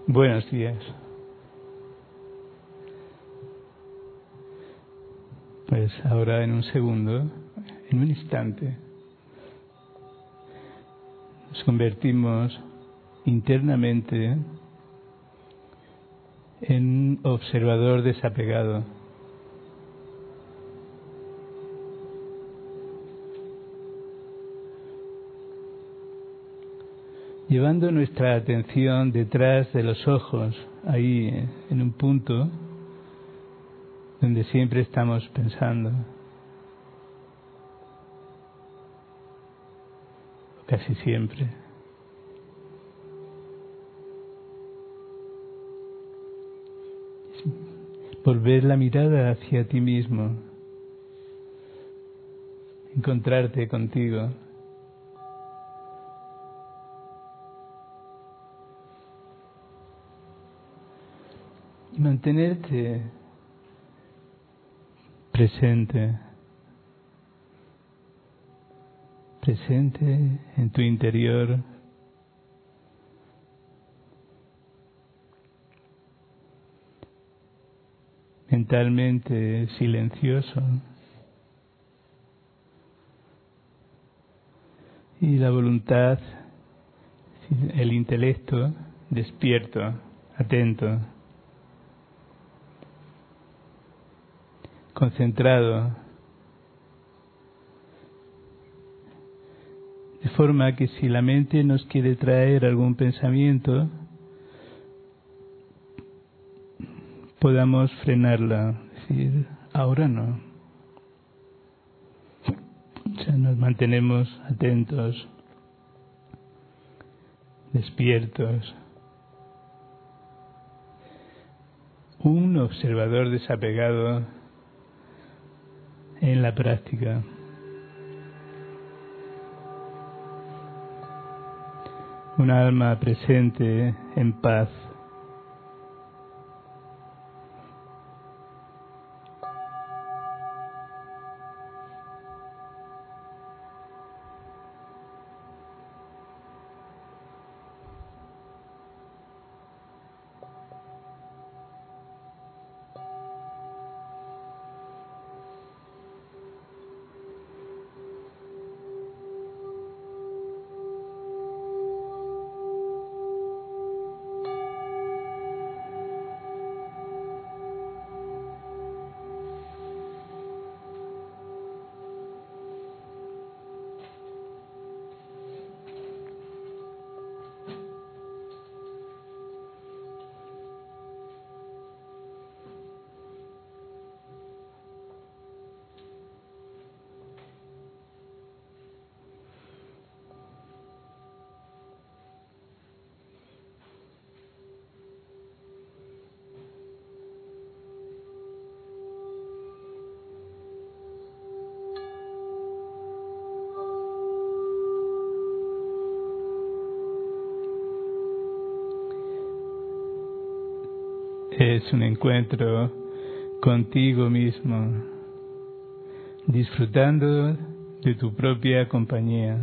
Buenos días. Pues ahora en un segundo, en un instante, nos convertimos internamente en un observador desapegado. Llevando nuestra atención detrás de los ojos, ahí en un punto donde siempre estamos pensando, casi siempre. Volver la mirada hacia ti mismo, encontrarte contigo. Y mantenerte presente en tu interior, mentalmente silencioso, y la voluntad, el intelecto despierto, atento, concentrado, de forma que si la mente nos quiere traer algún pensamiento, podamos frenarla, decir, ahora no. O sea, nos mantenemos atentos, despiertos. Un observador desapegado en la práctica. Un alma presente en paz. Es un encuentro contigo mismo, disfrutando de tu propia compañía.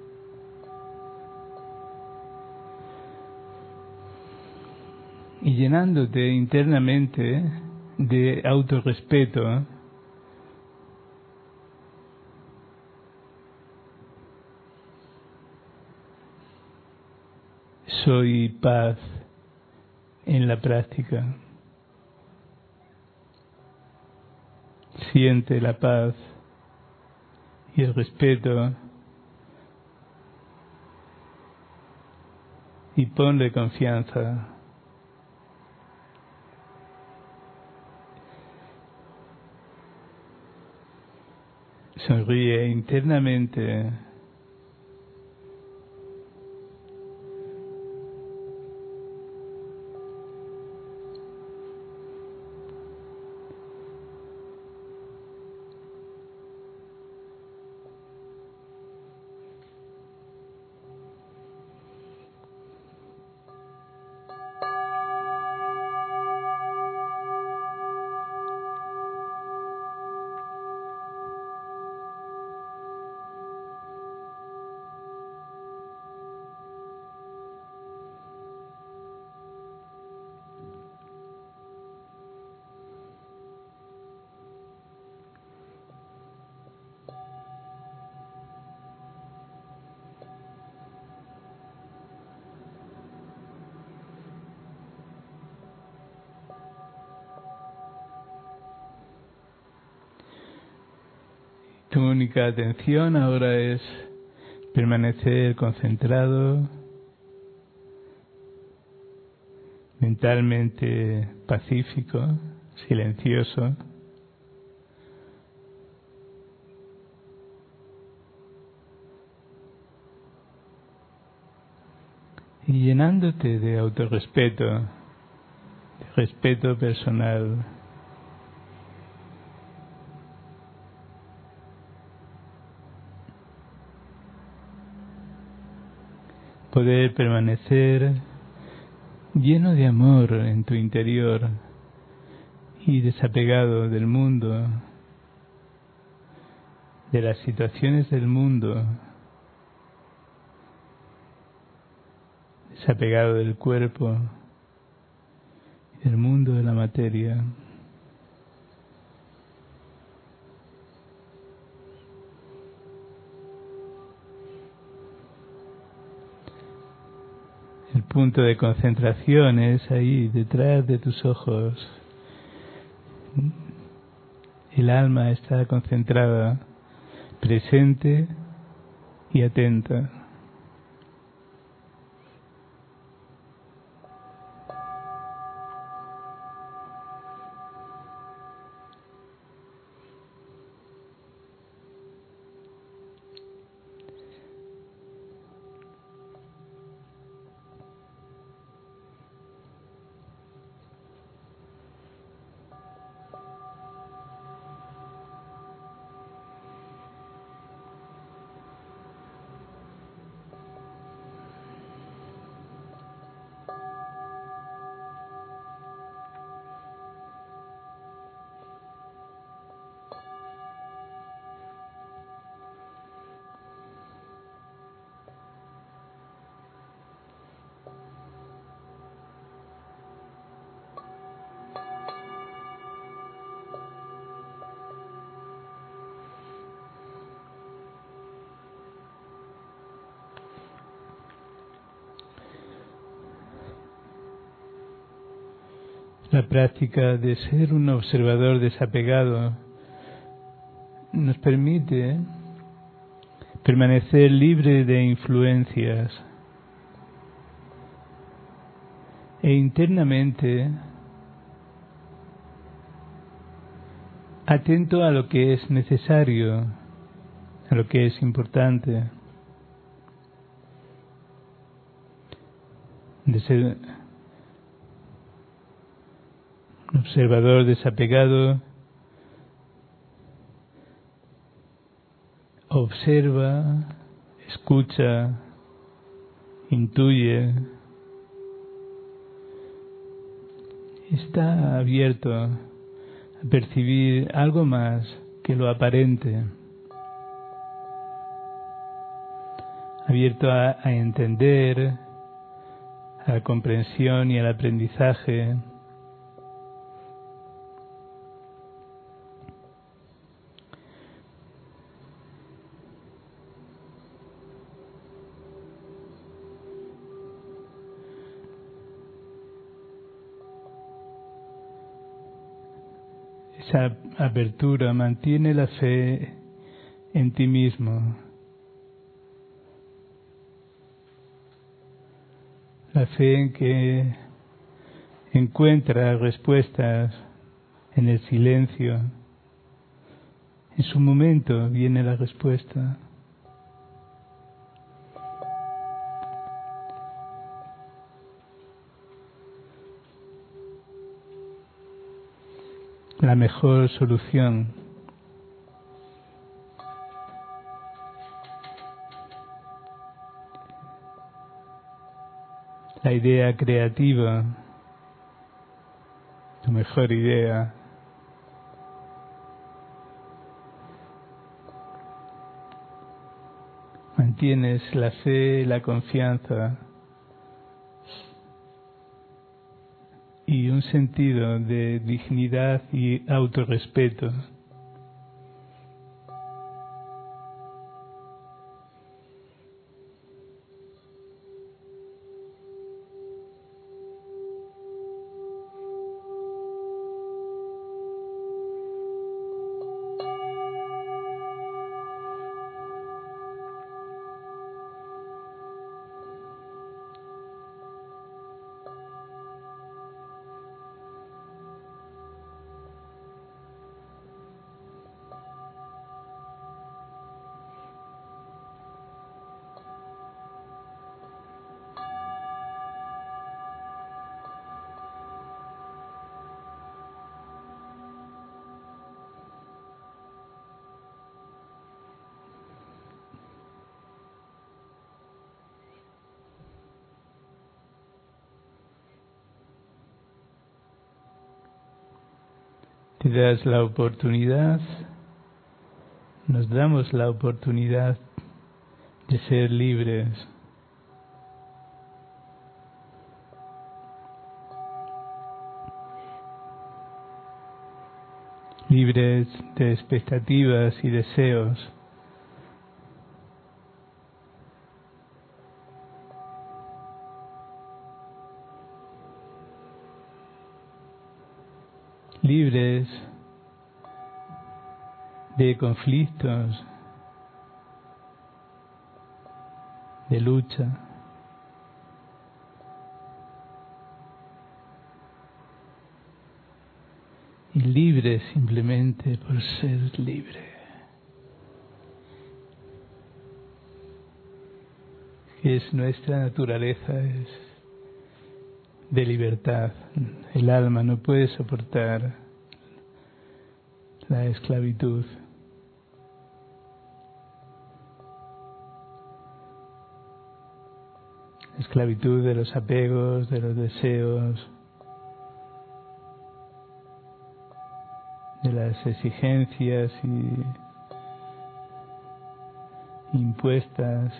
Y llenándote internamente de autorrespeto, soy paz en la práctica. Siente la paz y el respeto y ponle confianza. Sonríe internamente. Tu única atención ahora es permanecer concentrado, mentalmente pacífico, silencioso, y llenándote de autorrespeto, de respeto personal. Poder permanecer lleno de amor en tu interior y desapegado del mundo, de las situaciones del mundo, desapegado del cuerpo y del mundo de la materia. El punto de concentración es ahí, detrás de tus ojos. El alma está concentrada, presente y atenta. La práctica de ser un observador desapegado nos permite permanecer libre de influencias e internamente atento a lo que es necesario, a lo que es importante. De ser un observador desapegado, observa, escucha, intuye, está abierto a percibir algo más que lo aparente, abierto a entender, a la comprensión y al aprendizaje. Esa apertura mantiene la fe en ti mismo, la fe en que encuentra respuestas en el silencio. En su momento viene la respuesta. La mejor solución. La idea creativa, tu mejor idea. Mantienes la fe, la confianza y un sentido de dignidad y autorrespeto. Te das la oportunidad, nos damos la oportunidad de ser libres. Libres de expectativas y deseos. Libres de conflictos, de lucha. Y libre simplemente por ser libre. Que es nuestra naturaleza, es de libertad. El alma no puede soportar la esclavitud. La esclavitud de los apegos, de los deseos, de las exigencias impuestas.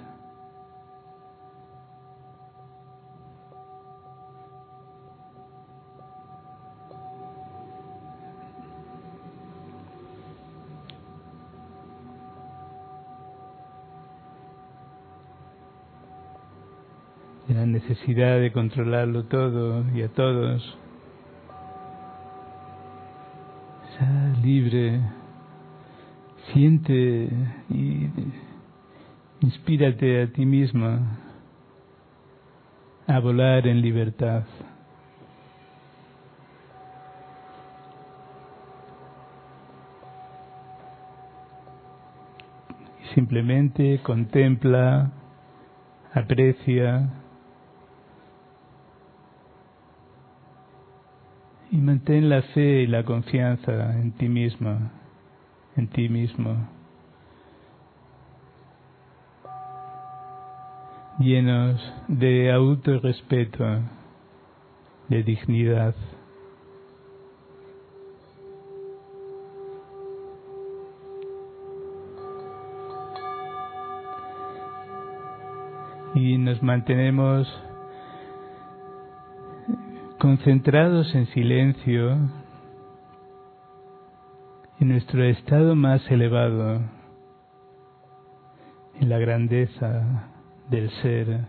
De la necesidad de controlarlo todo y a todos. Sea libre, siente y inspírate a ti misma a volar en libertad. Y simplemente contempla, aprecia y mantén la fe y la confianza en ti misma, en ti mismo, llenos de autorrespeto, de dignidad. Y nos mantenemos concentrados en silencio, en nuestro estado más elevado, en la grandeza del ser.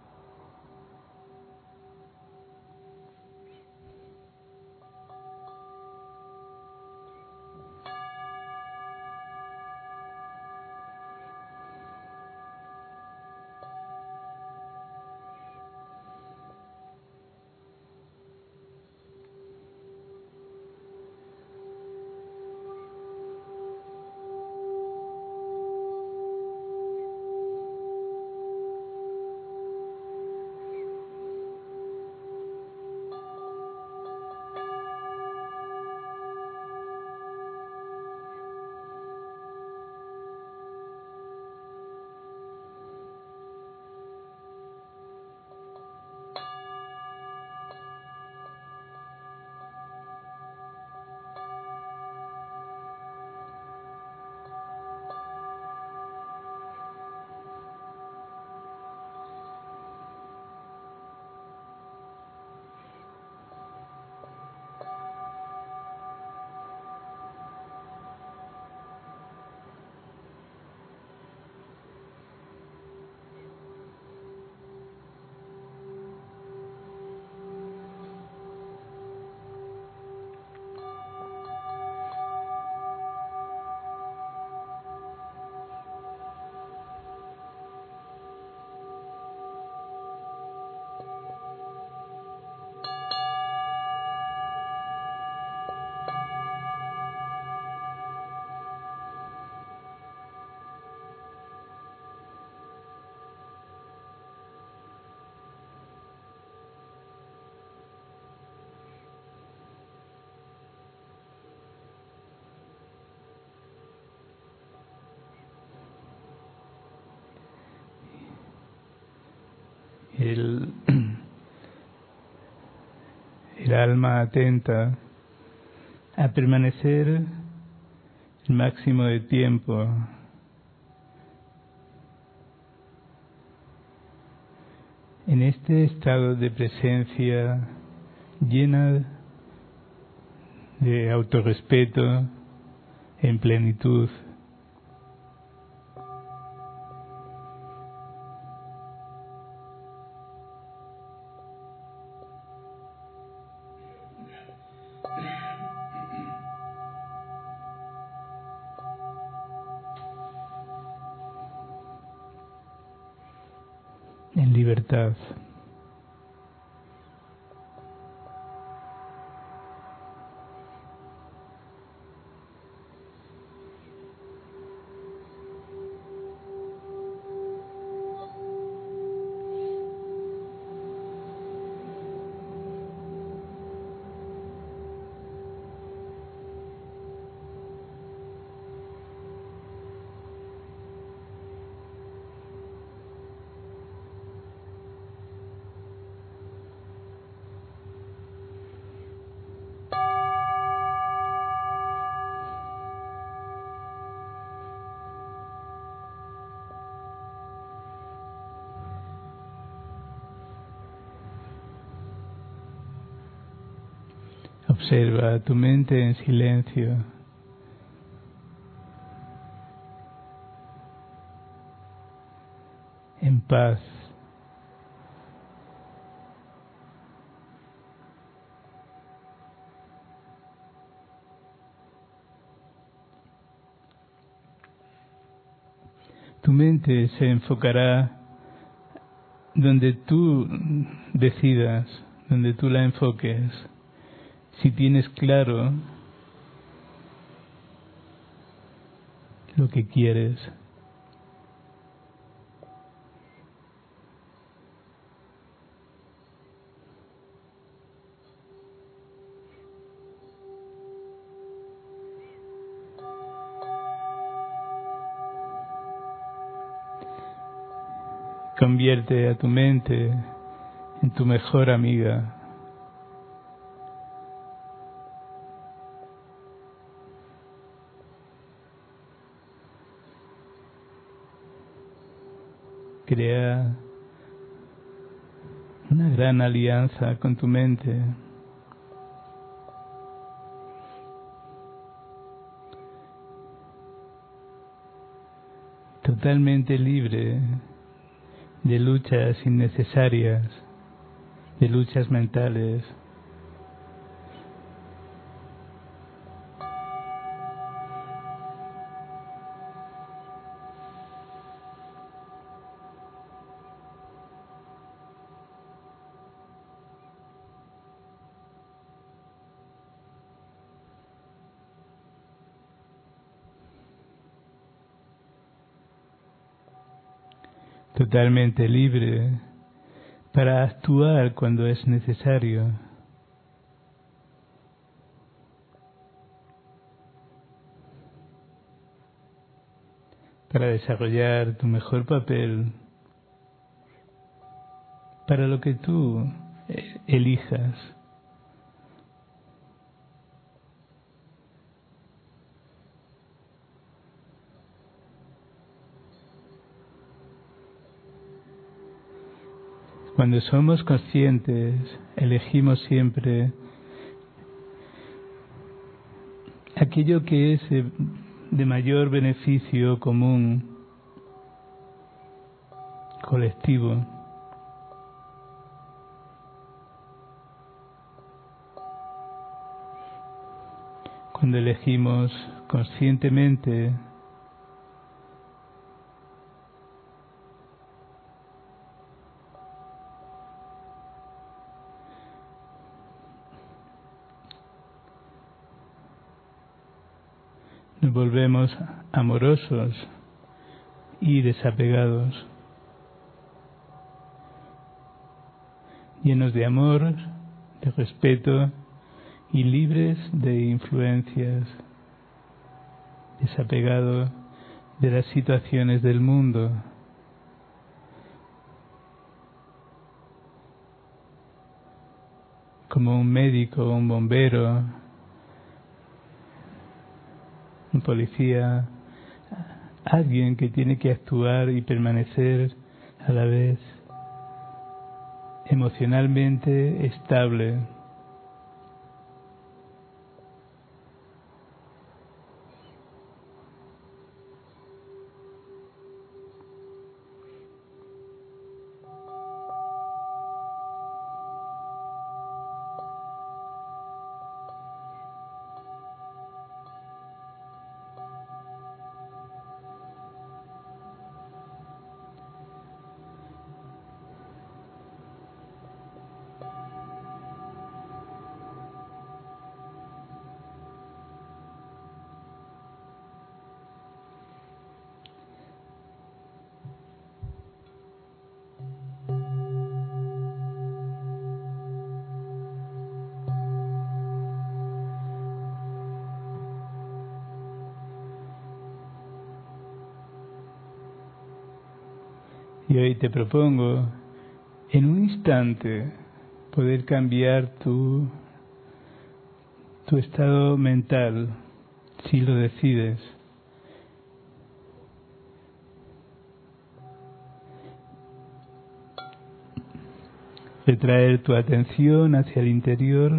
El alma atenta a permanecer el máximo de tiempo en este estado de presencia llena de autorrespeto en plenitud. En libertad. Observa tu mente en silencio. En paz. Tu mente se enfocará donde tú decidas, donde tú la enfoques. Si tienes claro lo que quieres. Convierte a tu mente en tu mejor amiga. Crea una gran alianza con tu mente. Totalmente libre de luchas innecesarias, de luchas mentales. Totalmente libre para actuar cuando es necesario. Para desarrollar tu mejor papel, para lo que tú elijas. Cuando somos conscientes, elegimos siempre aquello que es de mayor beneficio común, colectivo. Cuando elegimos conscientemente nos volvemos amorosos y desapegados, llenos de amor, de respeto y libres de influencias, desapegados de las situaciones del mundo. Como un médico o un bombero un policía, alguien que tiene que actuar y permanecer a la vez emocionalmente estable. Y hoy te propongo, en un instante, poder cambiar tu estado mental, si lo decides. De traer tu atención hacia el interior,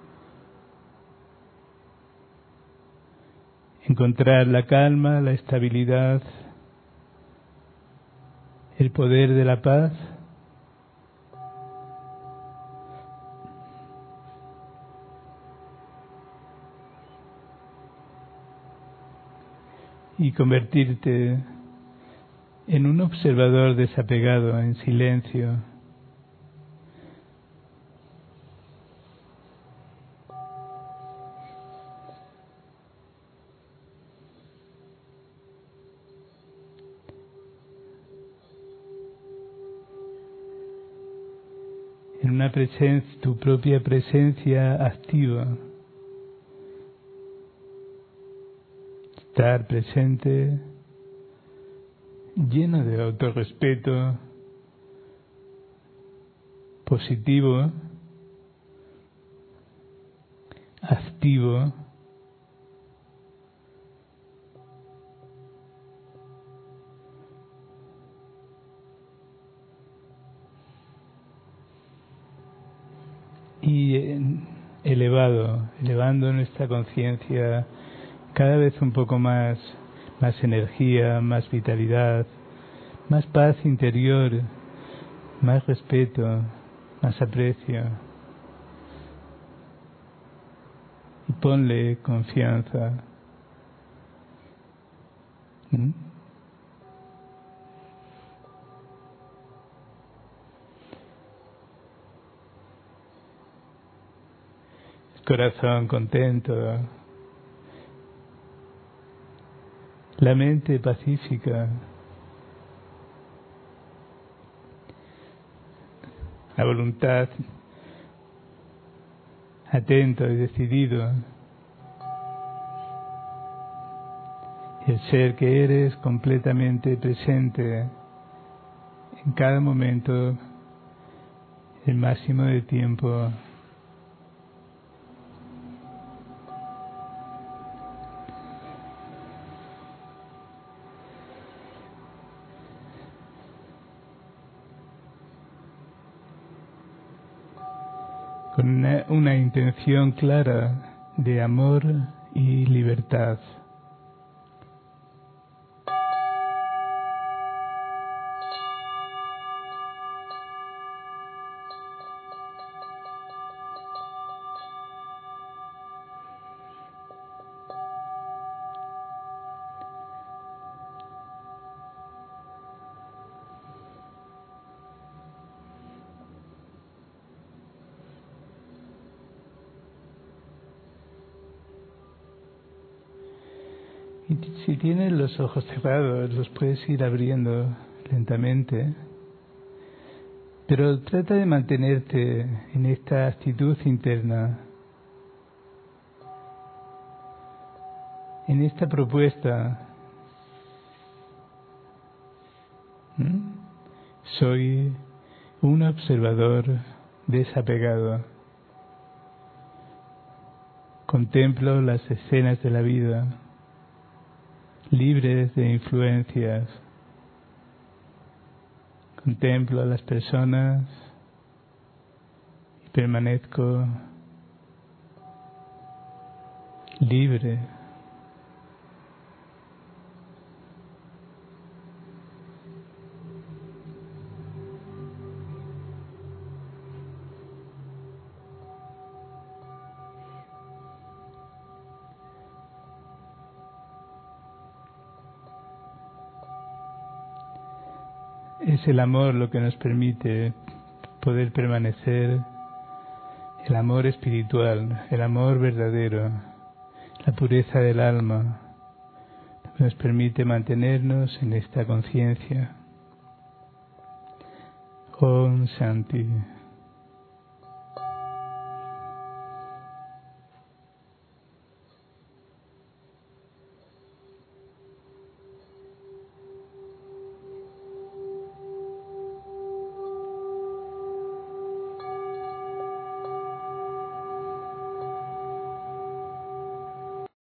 encontrar la calma, la estabilidad, el poder de la paz. Y convertirte en un observador desapegado, en silencio. En una presencia, tu propia presencia activa. Estar presente, lleno de autorrespeto, positivo, activo. Y elevando nuestra conciencia cada vez un poco más energía, más vitalidad, más paz interior, más respeto, más aprecio. Y ponle confianza. Corazón contento, la mente pacífica, la voluntad atento y decidido, y el ser que eres completamente presente en cada momento, el máximo de tiempo. Con una intención clara de amor y libertad. Y si tienes los ojos cerrados, los puedes ir abriendo lentamente, pero trata de mantenerte en esta actitud interna, en esta propuesta. Soy un observador desapegado. Contemplo las escenas de la vida. libres de influencias. Contemplo a las personas y permanezco libre. Es el amor lo que nos permite poder permanecer, el amor espiritual, el amor verdadero, la pureza del alma, lo que nos permite mantenernos en esta conciencia. Om Shanti.